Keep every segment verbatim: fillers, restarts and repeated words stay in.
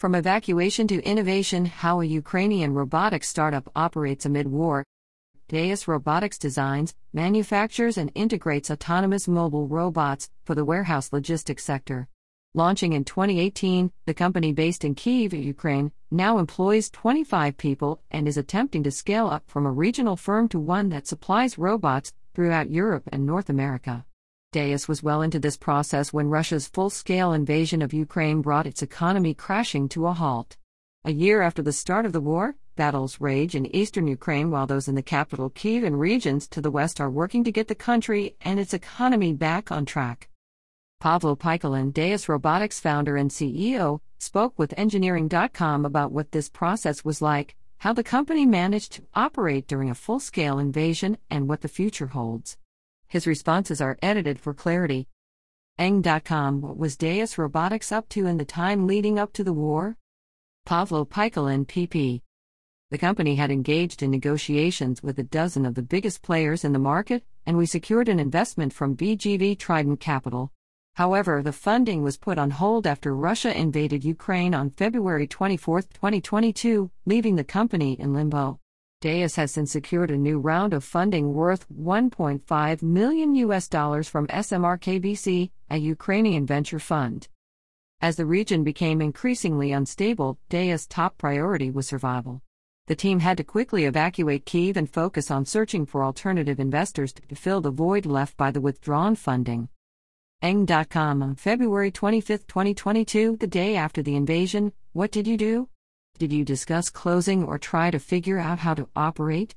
From evacuation to innovation, how a Ukrainian robotics startup operates amid war. Deus Robotics designs, manufactures and integrates autonomous mobile robots for the warehouse logistics sector. Launching in twenty eighteen, the company based in Kyiv, Ukraine, now employs twenty-five people and is attempting to scale up from a regional firm to one that supplies robots throughout Europe and North America. Deus was well into this process when Russia's full-scale invasion of Ukraine brought its economy crashing to a halt. A year after the start of the war, battles rage in eastern Ukraine while those in the capital Kyiv and regions to the west are working to get the country and its economy back on track. Pavlo Pikalin, Deus Robotics founder and C E O, spoke with Engineering dot com about what this process was like, how the company managed to operate during a full-scale invasion, and what the future holds. His responses are edited for clarity. Eng dot com What was Deus Robotics up to in the time leading up to the war? Pavlo Pikalin P P. The company had engaged in negotiations with a dozen of the biggest players in the market, and we secured an investment from B G V Trident Capital. However, the funding was put on hold after Russia invaded Ukraine on February twenty-fourth, twenty twenty-two, leaving the company in limbo. Deus has since secured a new round of funding worth one point five million U S dollars from S M R K B C, a Ukrainian venture fund. As the region became increasingly unstable, Deus' top priority was survival. The team had to quickly evacuate Kyiv and focus on searching for alternative investors to fill the void left by the withdrawn funding. Eng dot com On February twenty-fifth, twenty twenty-two, the day after the invasion, what did you do? Did you discuss closing or try to figure out how to operate?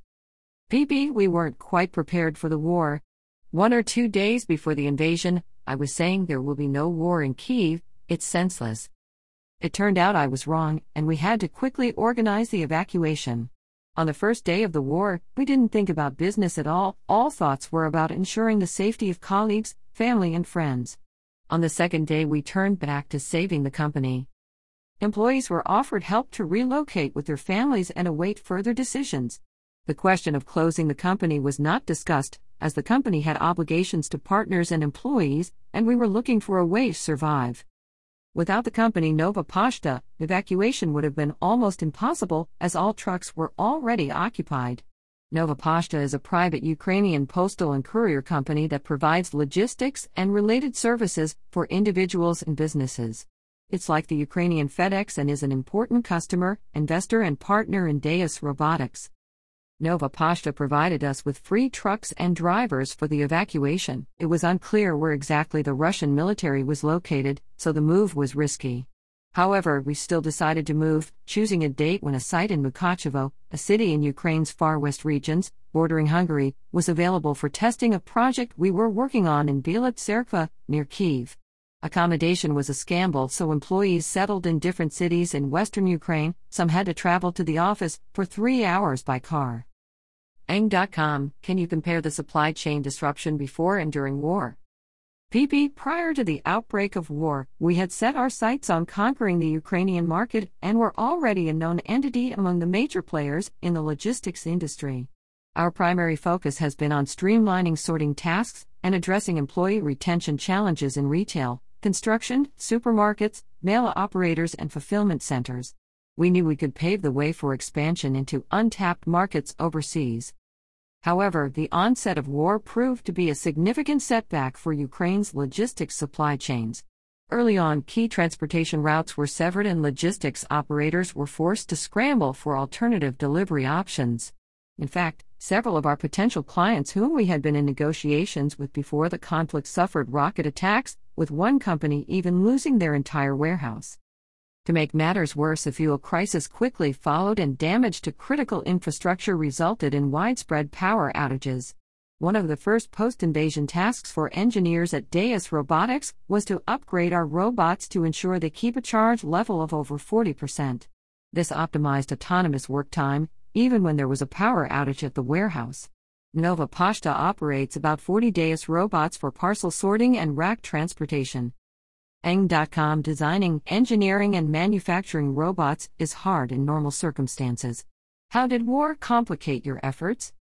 P P We weren't quite prepared for the war. One or two days before the invasion, I was saying there will be no war in Kyiv, it's senseless. It turned out I was wrong, and we had to quickly organize the evacuation. On the first day of the war, we didn't think about business at all, all thoughts were about ensuring the safety of colleagues, family and friends. On the second day we turned back to saving the company. Employees were offered help to relocate with their families and await further decisions. The question of closing the company was not discussed, as the company had obligations to partners and employees, and we were looking for a way to survive. Without the company Nova Poshta, evacuation would have been almost impossible, as all trucks were already occupied. Nova Poshta is a private Ukrainian postal and courier company that provides logistics and related services for individuals and businesses. It's like the Ukrainian FedEx and is an important customer, investor and partner in Deus Robotics. Nova Poshta provided us with free trucks and drivers for the evacuation. It was unclear where exactly the Russian military was located, so the move was risky. However, we still decided to move, choosing a date when a site in Mukachevo, a city in Ukraine's far west regions, bordering Hungary, was available for testing a project we were working on in Biela Tserkva, near Kyiv. Accommodation was a scramble, so employees settled in different cities in western Ukraine. Some had to travel to the office for three hours by car. Eng dot com Can you compare the supply chain disruption before and during war? P P Prior to the outbreak of war, we had set our sights on conquering the Ukrainian market and were already a known entity among the major players in the logistics industry. Our primary focus has been on streamlining sorting tasks and addressing employee retention challenges in retail, construction, supermarkets, mail operators and fulfillment centers. We knew we could pave the way for expansion into untapped markets overseas. However, the onset of war proved to be a significant setback for Ukraine's logistics supply chains. Early on, key transportation routes were severed and logistics operators were forced to scramble for alternative delivery options. In fact, several of our potential clients whom we had been in negotiations with before the conflict suffered rocket attacks, with one company even losing their entire warehouse. To make matters worse, a fuel crisis quickly followed and damage to critical infrastructure resulted in widespread power outages. One of the first post-invasion tasks for engineers at Deus Robotics was to upgrade our robots to ensure they keep a charge level of over forty percent. This optimized autonomous work time, even when there was a power outage at the warehouse. Nova Poshta operates about forty Deus robots for parcel sorting and rack transportation. Eng dot com Designing, engineering and manufacturing robots is hard in normal circumstances. How did war complicate your efforts?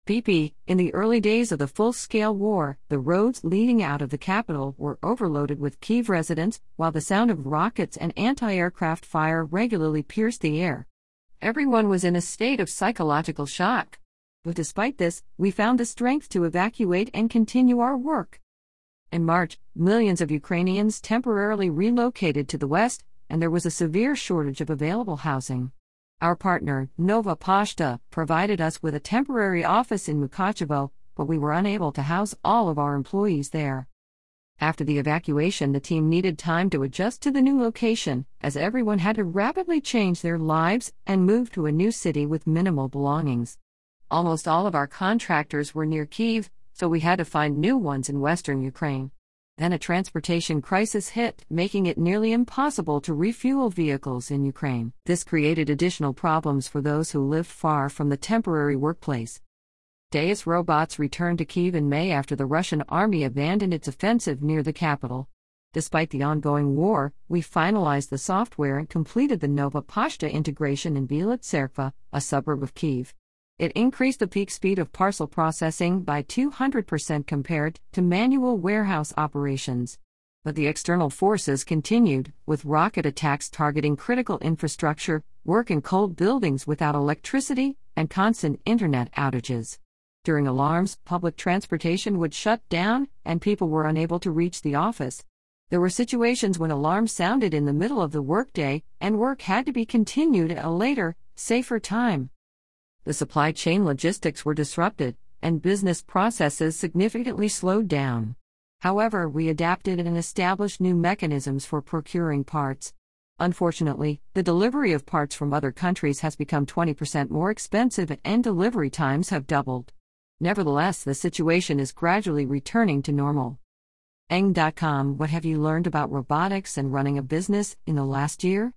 P P, in the early days of the full-scale war, the roads leading out of the capital were overloaded with Kyiv residents, while the sound of rockets and anti-aircraft fire regularly pierced the air. Everyone was in a state of psychological shock. But despite this, we found the strength to evacuate and continue our work. In March, millions of Ukrainians temporarily relocated to the west, and there was a severe shortage of available housing. Our partner, Nova Poshta, provided us with a temporary office in Mukachevo, but we were unable to house all of our employees there. After the evacuation, the team needed time to adjust to the new location, as everyone had to rapidly change their lives and move to a new city with minimal belongings. Almost all of our contractors were near Kyiv, so we had to find new ones in western Ukraine. Then a transportation crisis hit, making it nearly impossible to refuel vehicles in Ukraine. This created additional problems for those who lived far from the temporary workplace. Deus Robots returned to Kyiv in May after the Russian army abandoned its offensive near the capital. Despite the ongoing war, we finalized the software and completed the Nova Poshta integration in Biela Tserkva, a suburb of Kyiv. It increased the peak speed of parcel processing by two hundred percent compared to manual warehouse operations. But the external forces continued, with rocket attacks targeting critical infrastructure, work in cold buildings without electricity, and constant internet outages. During alarms, public transportation would shut down, and people were unable to reach the office. There were situations when alarms sounded in the middle of the workday, and work had to be continued at a later, safer time. The supply chain logistics were disrupted, and business processes significantly slowed down. However, we adapted and established new mechanisms for procuring parts. Unfortunately, the delivery of parts from other countries has become twenty percent more expensive and delivery times have doubled. Nevertheless, the situation is gradually returning to normal. Eng dot com, what have you learned about robotics and running a business in the last year?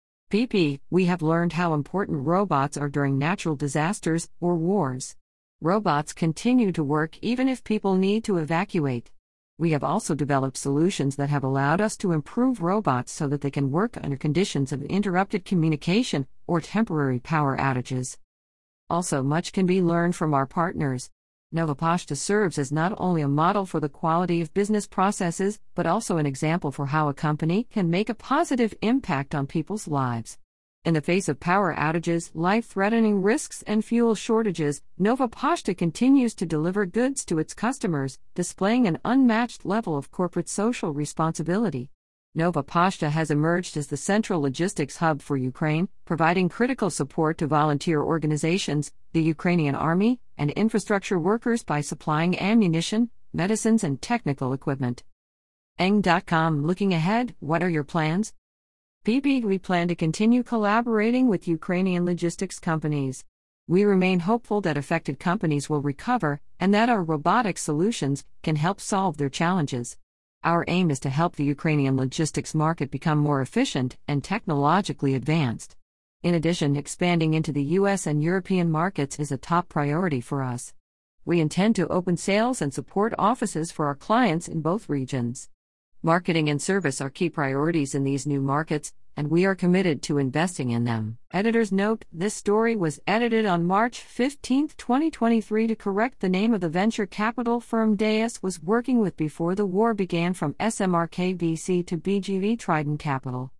P P, we have learned how important robots are during natural disasters or wars. Robots continue to work even if people need to evacuate. We have also developed solutions that have allowed us to improve robots so that they can work under conditions of interrupted communication or temporary power outages. Also, much can be learned from our partners. Nova Poshta serves as not only a model for the quality of business processes, but also an example for how a company can make a positive impact on people's lives. In the face of power outages, life-threatening risks, and fuel shortages, Nova Poshta continues to deliver goods to its customers, displaying an unmatched level of corporate social responsibility. Nova Poshta has emerged as the central logistics hub for Ukraine, providing critical support to volunteer organizations, the Ukrainian army, and infrastructure workers by supplying ammunition, medicines, and technical equipment. Eng dot com, looking ahead, what are your plans? P P, we plan to continue collaborating with Ukrainian logistics companies. We remain hopeful that affected companies will recover, and that our robotic solutions can help solve their challenges. Our aim is to help the Ukrainian logistics market become more efficient and technologically advanced. In addition, expanding into the U S and European markets is a top priority for us. We intend to open sales and support offices for our clients in both regions. Marketing and service are key priorities in these new markets, and we are committed to investing in them. Editor's note: this story was edited on March fifteenth, twenty twenty-three to correct the name of the venture capital firm Deus was working with before the war began from S M R K V C to B G V Trident Capital.